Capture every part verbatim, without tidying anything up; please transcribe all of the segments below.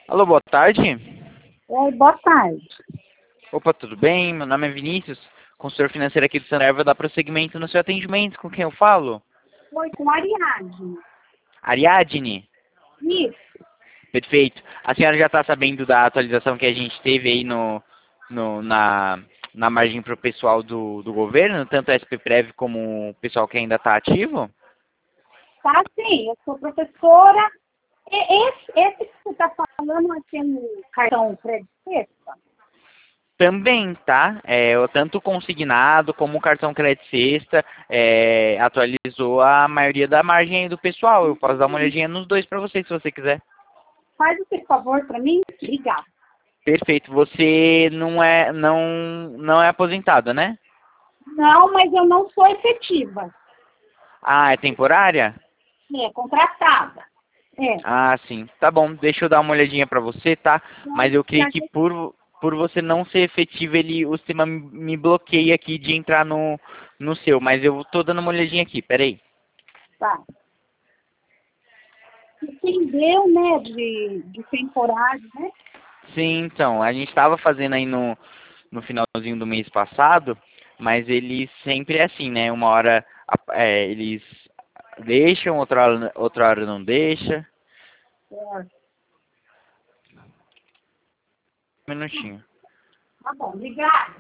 Alô, boa tarde. Oi, boa tarde. Opa, tudo bem? Meu nome é Vinícius, consultor financeiro aqui do Santander. Vou dar prosseguimento no seu atendimento. Com quem eu falo? Oi, com a Ariadne. Ariadne? Isso, Perfeito. A senhora já está sabendo da atualização que a gente teve aí no, no- na, na margem para o pessoal do, do governo, tanto a S P Prev como o pessoal que ainda está ativo? tá sim, eu sou professora. E esse, esse que você está falando é aquele cartão crédito sexta? Também, tá? É, o- tanto o consignado como o cartão crédito sexta é, atualizou a maioria da margem aí do pessoal. Eu posso dar uma olhadinha nos dois para você, se você quiser. Faz esse favor para mim? Obrigada. Perfeito. Você não é não não é aposentada, né? Não, mas eu não sou efetiva. Ah, é temporária? É contratada. É. Ah, sim. Tá bom. Deixa eu dar uma olhadinha para você, tá? Mas eu creio que por por você não ser efetiva, ele o sistema me bloqueia aqui de entrar no no seu, mas eu tô dando uma olhadinha aqui. Peraí. Tá. E quem deu, né, de, de temporário, né? Sim, então, a gente estava fazendo aí no, no finalzinho do mês passado, mas eles sempre é assim, né? Uma hora a- é, eles deixam, outra hora, outra hora não deixa. É. Um minutinho. Tá bom, obrigada.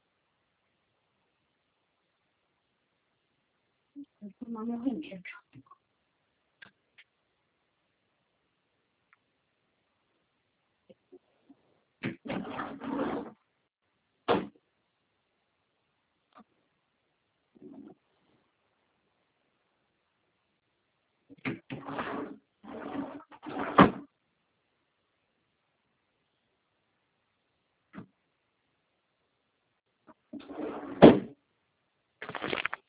Vou tomar meu remédio.